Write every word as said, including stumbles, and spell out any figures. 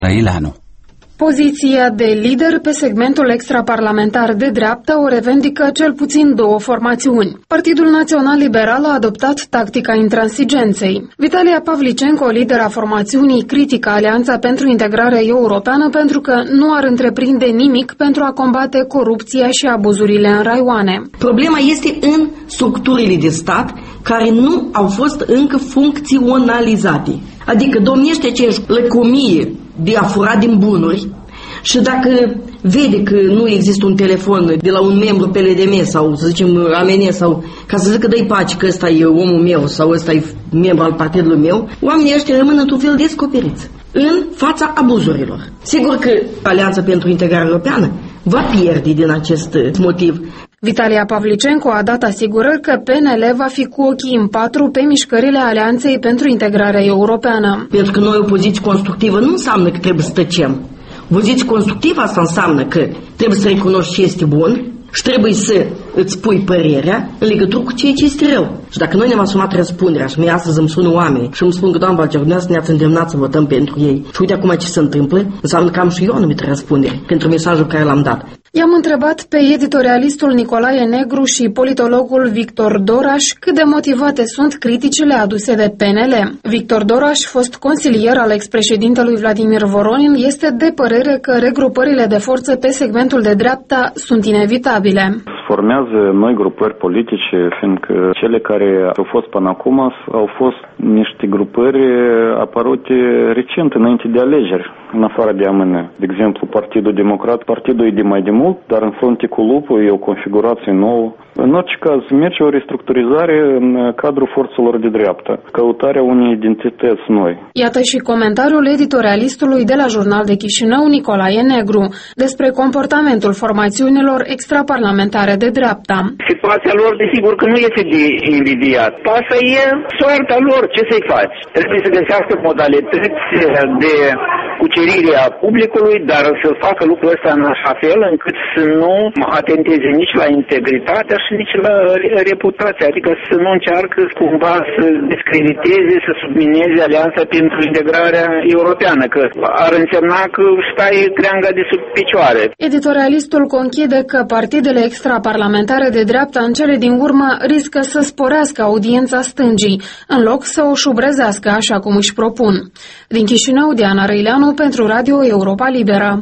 Răileanu. Poziția de lider pe segmentul extraparlamentar de dreapta o revendică cel puțin două formațiuni. Partidul Național Liberal a adoptat tactica intransigenței. Vitalia Pavlicenko, lidera formațiunii, critică Alianța pentru Integrare Europeană pentru că nu ar întreprinde nimic pentru a combate corupția și abuzurile în raioane. Problema este în structurile de stat care nu au fost încă funcționalizate. Adică domnește aceeași lăcomie de a fura din bunuri și dacă vede că nu există un telefon de la un membru P L D M sau, să zicem, A M N sau ca să zică dă-i pace că ăsta e omul meu sau ăsta e membru al partidului meu, oamenii ăștia rămân într-un fel descoperiți în fața abuzurilor. Sigur că Alianța pentru Integrare Europeană va pierde din acest motiv. Vitalia Pavlicenko a dat asigurări că P N L va fi cu ochii în patru pe mișcările Alianței pentru Integrare Europeană. Pentru că noi o poziție constructivă nu înseamnă că trebuie să tăcem. O poziție constructivă asta înseamnă că trebuie să recunoști ce este bun și trebuie să îți pui părerea în legătură cu ceea ce este rău. Și dacă noi ne-am asumat răspunderea și mie astăzi îmi sună oameni și îmi spun că doamna Balcer, dumneavoastră ne-ați îndemnat să votăm pentru ei și uite acum ce se întâmplă, înseamnă că am și eu anumită răspundere pentru mesajul care l-am dat. I-am întrebat pe editorialistul Nicolae Negru și politologul Victor Doraș cât de motivate sunt criticile aduse de P N L. Victor Doraș, fost consilier al expreședintelui Vladimir Voronin, este de părere că regrupările de forță pe segmentul de dreapta sunt inevitabile. Formează noi grupări politice, fiindcă cele care au fost până acum au fost niște grupări apărute recent, înainte de alegeri, în afară de A M N. De exemplu, Partidul Democrat, partidul e de mai de mult, dar în frunte cu lupul e o configurație nouă. În orice caz, merge o restructurizare în cadrul forțelor de dreapta, căutarea unei identități noi. Iată și comentariul editorialistului de la Jurnal de Chișinău, Nicolae Negru, despre comportamentul formațiunilor extraparlamentare de dreapta. Situația lor, desigur că nu este de invidiat. Asta e soarta lor, ce să-i faci? Trebuie să găsească modalități de cucerire a publicului, dar să facă lucrul ăsta în așa fel încât să nu atenteze nici la integritatea și nici la reputația, adică să nu încearcă cumva să descrediteze, să submineze Alianța pentru Integrarea Europeană, că ar însemna că stai creanga de sub picioare. Editorialistul conchide că partidele extraparlamentare de dreapta în cele din urmă riscă să sporească audiența stângii, în loc să o șubrezească așa cum își propun. Din Chișinău, Diana Răileanu pentru Radio Europa Liberă.